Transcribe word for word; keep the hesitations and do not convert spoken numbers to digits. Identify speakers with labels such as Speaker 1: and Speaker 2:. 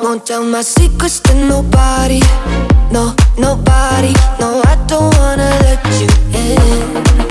Speaker 1: Won't tell my secrets to nobody. No, nobody. No, I don't wanna let you in.